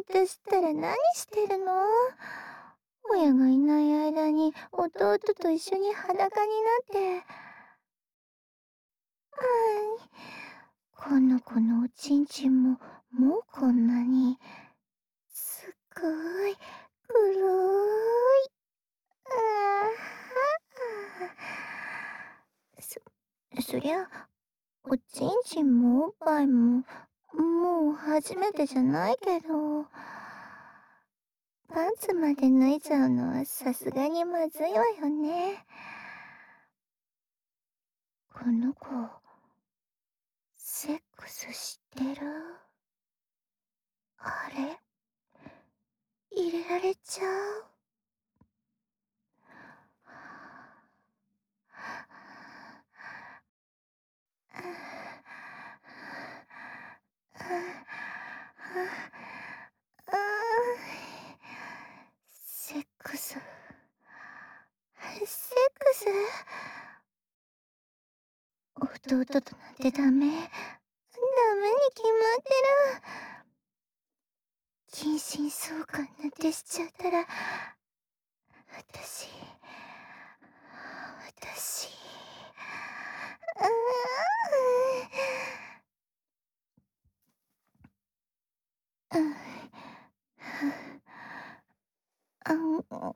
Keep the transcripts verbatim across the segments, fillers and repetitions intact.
私ったら何してるの？親がいない間に弟と一緒に裸になって。はい。この子のおちんちんも、もうこんなに。すっごい、黒い。ああ。そ、そりゃ、おちんちんもおっぱいも、もう初めてじゃないけど。パンツまで脱いじゃうのはさすがにまずいわよね。この子、セックスしてる？あれ？入れられちゃう？セックス。セックス？弟となんてダメ。ダメに決まってる。近親相関なんてしちゃったら、私、私、うーん。うん。あん。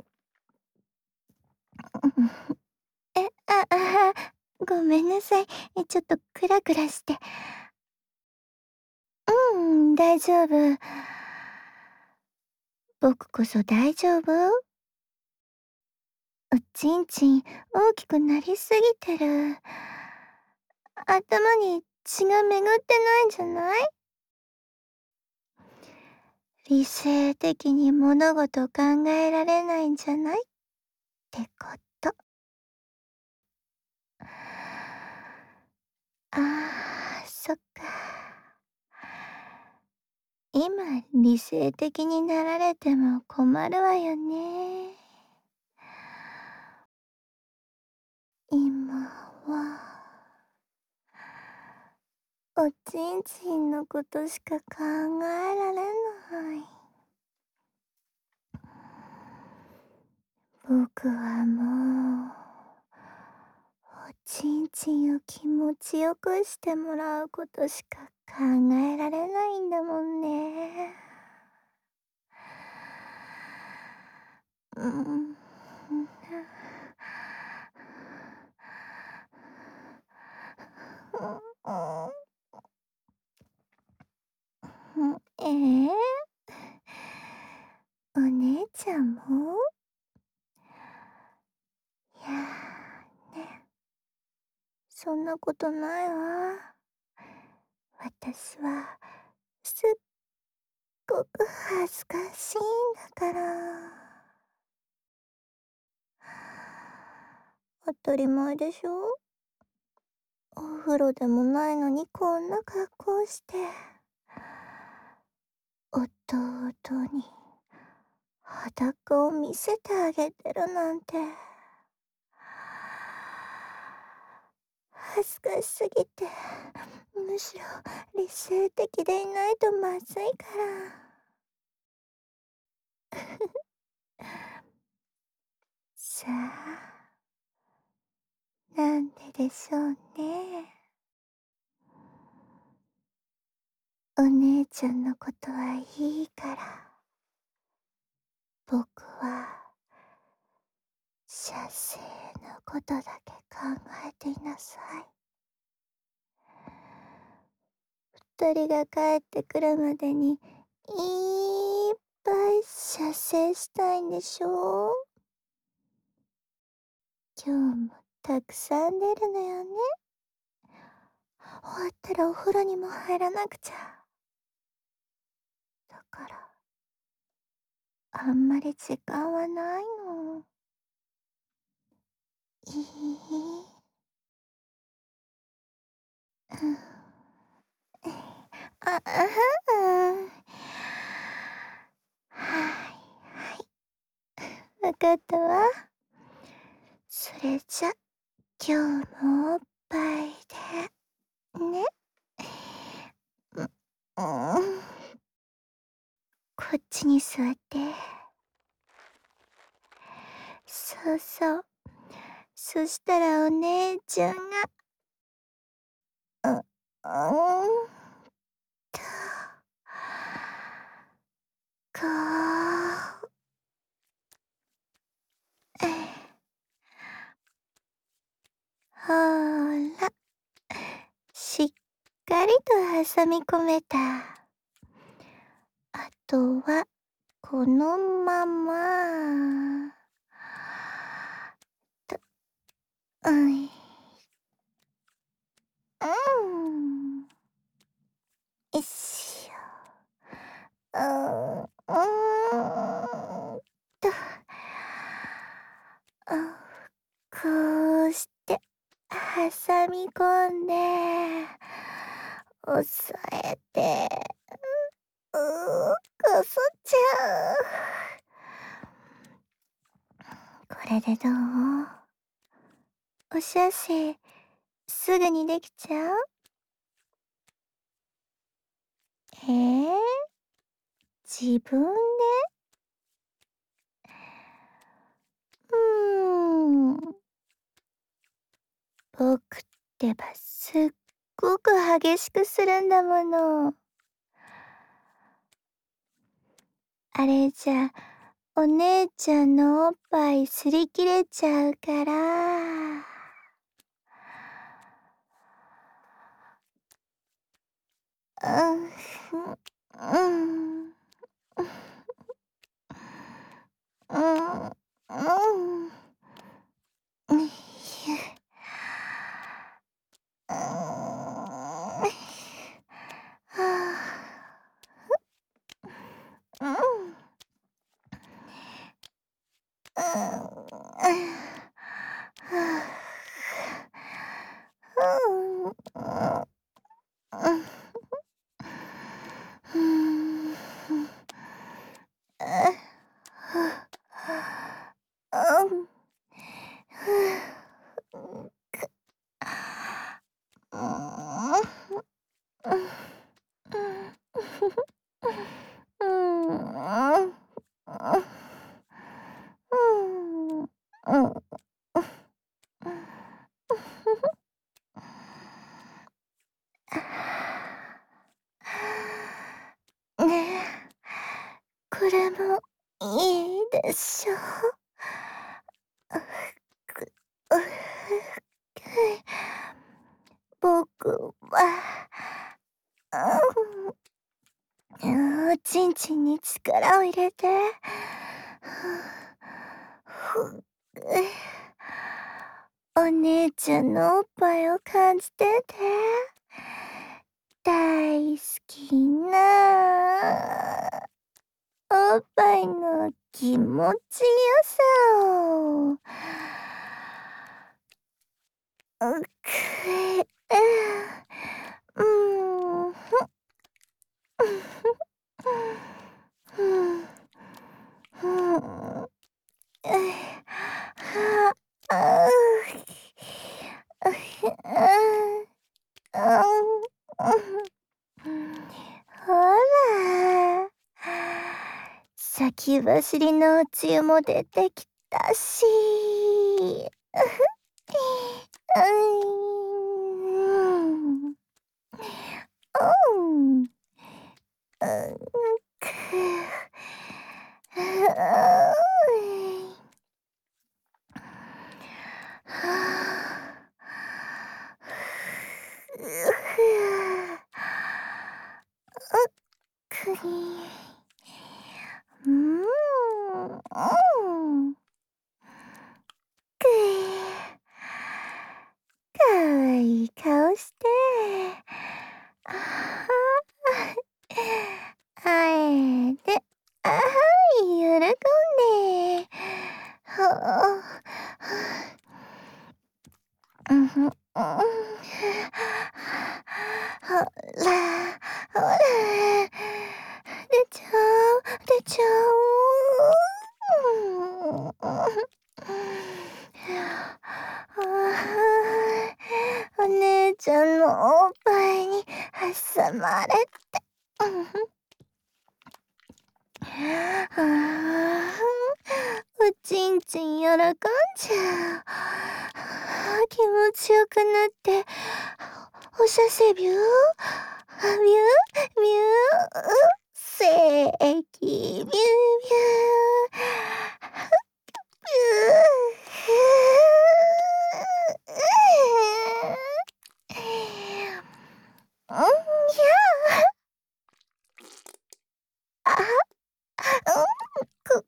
え、あ、ああ、ごめんなさい。え、ちょっとクラクラして。ううん、大丈夫。僕こそ大丈夫？おちんちん大きくなりすぎてる。頭に血が巡ってないんじゃない？理性的に物事考えられないんじゃない？ってこと。ああ、そっか。今、理性的になられても困るわよね。今は、おちんちんのことしか考えられない。僕はもう、おちんちんを気持ちよくしてもらうことしか考えられないんだもんね。うん。ん、ええ？お姉ちゃんも？いや、ね。そんなことないわ。私は、すっごく恥ずかしいんだから。当たり前でしょ？お風呂でもないのにこんな格好して。弟に裸を見せてあげてるなんて。恥ずかしすぎて、むしろ理性的でいないとまずいから。さあ、なんででしょうね。お姉ちゃんのことはいいから。僕は、射精のことだけ考えていなさい。二人が帰ってくるまでに、いっぱい射精したいんでしょ？今日もたくさん出るのよね。終わったらお風呂にも入らなくちゃ。だから、あんまり時間はないの。いい？うん。あ、あはん。はいはい。わかったわ。それじゃ、今日もおっぱいで、ね。う、うーん。 こっちに座って。そうそう。そしたらお姉ちゃんが、う、うーんと、こう、ええ、ほら、しっかりと挟み込めた。あとは、このまま、と、うん、うん、よいしょ。うーん、うーんと、あ、こうして挟み込んで、押さえて、うう、こすっちゃう。これでどう？おしゃせ、すぐにできちゃう？ええ？自分で？うーん。僕ってばすっごく激しくするんだもの。あれじゃ、お姉ちゃんのおっぱい擦り切れちゃうから。うん、ふん、うん。うん、うん。うんひゅ。うーん。はあ。ふ、うん。うん、うん。はあ。ふん、うん。うん。ふん、ふん。あ、はあ。うん。ふう、うん、く。うーん、ふ、うん。うん。うーん。うん。うーん。うん。ねえ、これもいいでしょ。う、く、う、くい。僕は、うん。おちんちんに力を入れて。ふ、うえ。お姉ちゃんのおっぱいを感じてて。大好きなおっぱいの気持ちよさを。う、くい、うん。うーん、ふ。ふん。ふん。うい、はあ、あう。うひ、うん。うん、うん。ほら。先走りのおつゆも出てきたし。うふ。うーん。うん。うん、く。うい。はあ。うふ。う、くい。うーん、うん。くい。かわいい顔して。あは。あえて、あはい、喜んで。ほお、はあ。うんふん、うん。ほら、ほら。出ちゃう、出ちゃう。はあ、お姉ちゃんのおっぱいに挟まれて。うんふん。 強くなって、おしゃせビュー、ビュー、ビュー、せいき、ビュービュー、ビュー。うん、やあ、あ、うん、く、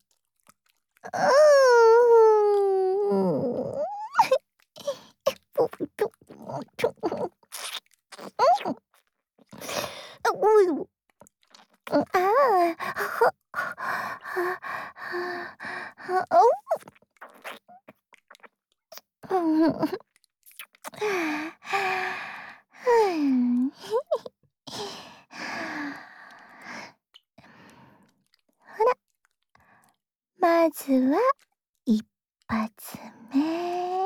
うーん。ぽぷぷ、ちょ、うん。あ、ごめん。うん、ああ、は、は、は、は、おん。うん。はあ。ふん。ほら、まずは一発目。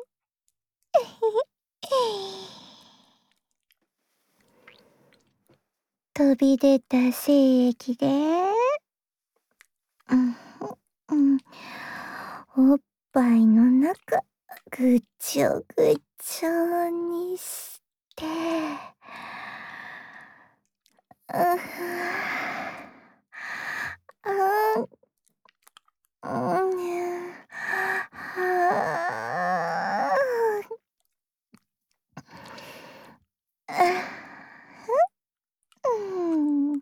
飛び出た精液で、うん、うん、おっぱいの中、ぐちょぐちょにして、うふあん、うんにゃ、はあ。あ、ふ、うん。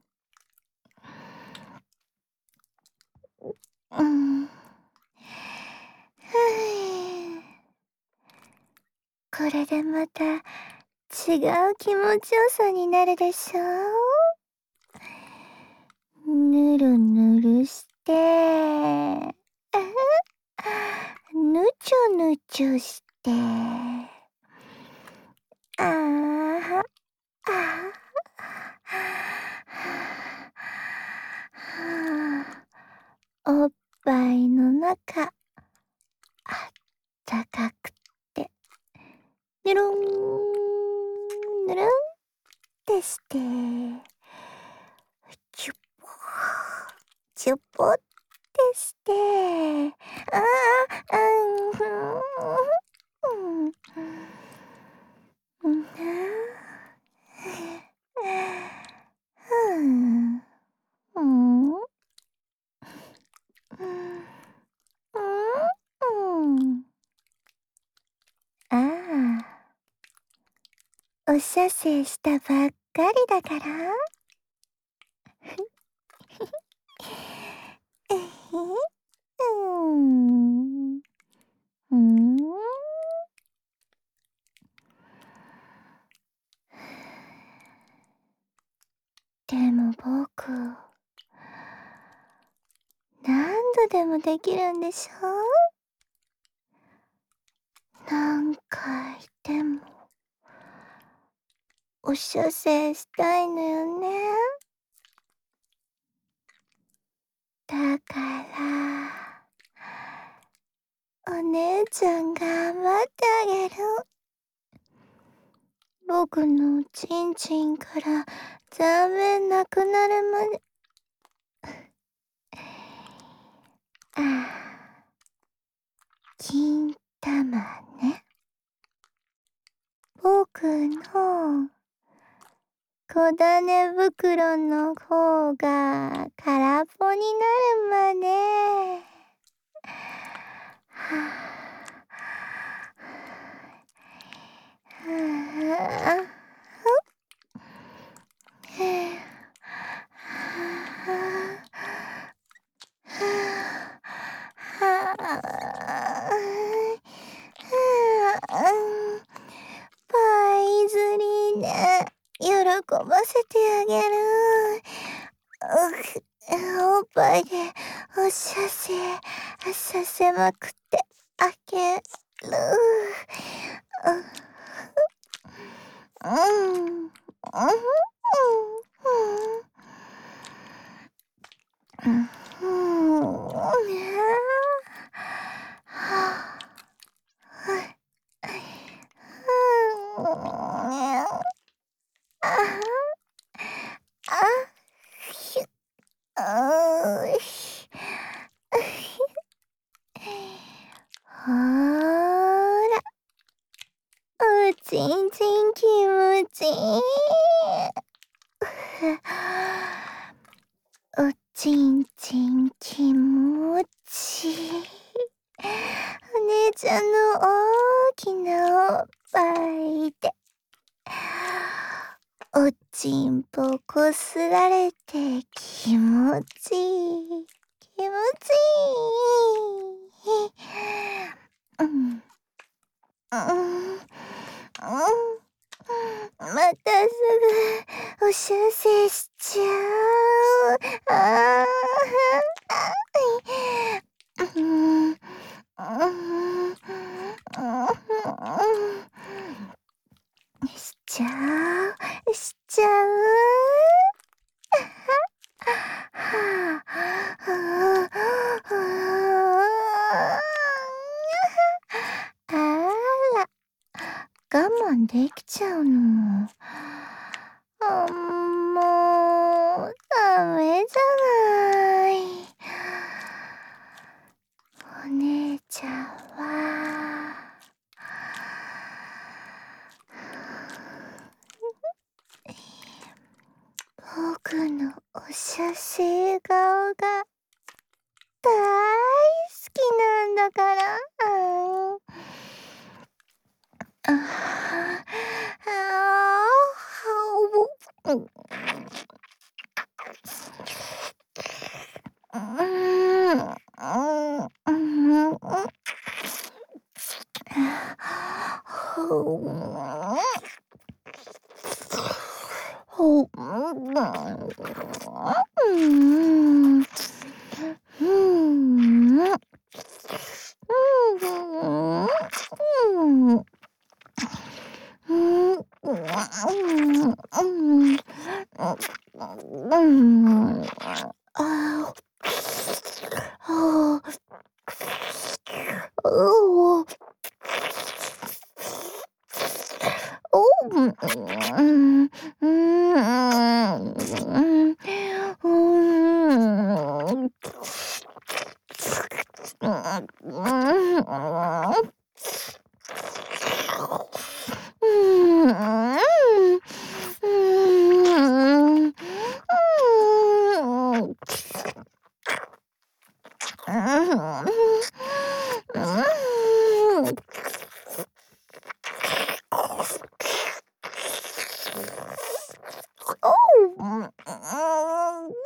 うん。ふい。これでまた違う気持ちよさになるでしょう？ぬるぬるして、あふ、ぬちょぬちょして、あは、あは、はあ、おっぱいの中、あったかくて、にゅるん、ぬるんってして、チュポ、チュポってして、ああ、うん、ふん、うん。うん、ああ。ふん。ふん。うん。ああ。おしゃせしたばっかりだから？えへ、うーん。ふん。でも僕、何度でもできるんでしょ？何回でも、おしゃせしたいのよね。だから、お姉ちゃん頑張ってあげる。僕のちんちんから座面なくなるまで。ああ。金玉ね。僕の小種袋の方が空っぽになるまで。はあ。はあ。ふぅ。はあ。はあ。はあ。はあ、うん。パイズリーで喜ばせてあげる。うふ、おっぱいでおしゃせさせまくってあげる。うふ。うん。うふ、うん、うん。うん、ふん、にゃ。はあ。はい。ふん、にゃ。あは。あ、ひゅ。うひ。ほら。 全然気持ちいい。おちんちん気持ちいい。お姉ちゃんの大きなおっぱいでおちんぽこすられて気持ちいい。気持ちいい。うん。うん。うん。またすぐおしゃせしちゃう。ああ。うん。うん。しちゃう。しちゃう。はあ。はあ。あら、我慢できちゃうの。あ、もう、ダメじゃない。お姉ちゃんは僕のおしゃせ顔が大好きなんだから。うん。ああ、ああ、うん。うーん、うん、うん。ほほうん、うん。ふん。うん。うん、ううん、うん。うん。ああ。はあ。うお。おうん、うーん、うーん、うーん。うん、うーん。うーん。うーん。うーん。うーん。うーん。おう。うん、うーん。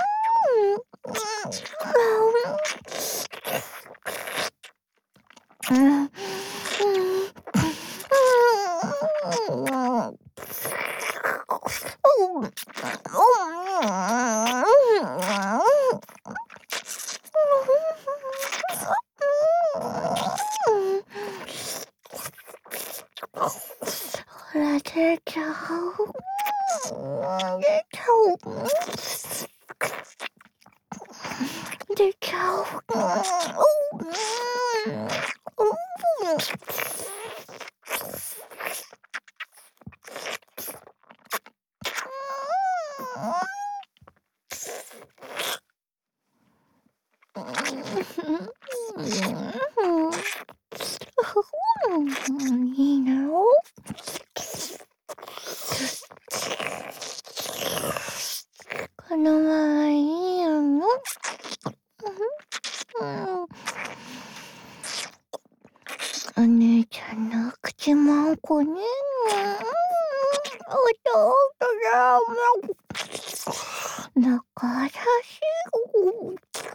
うん。うん。うん。うん。ほら、出ちゃう。出ちゃう。出ちゃう。うん。うん。いいの？このままいいの？うん。お姉ちゃんの口まんこね。おとうとだなかさしい。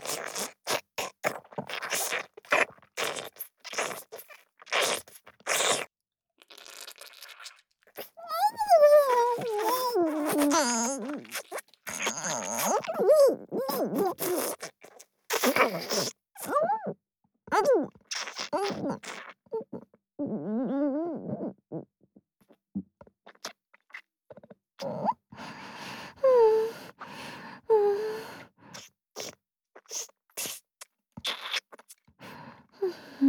うん。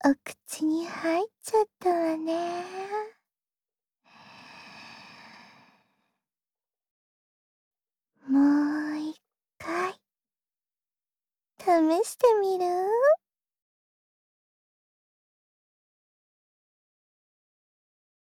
お口に入っちゃったわね。もう一回試してみる？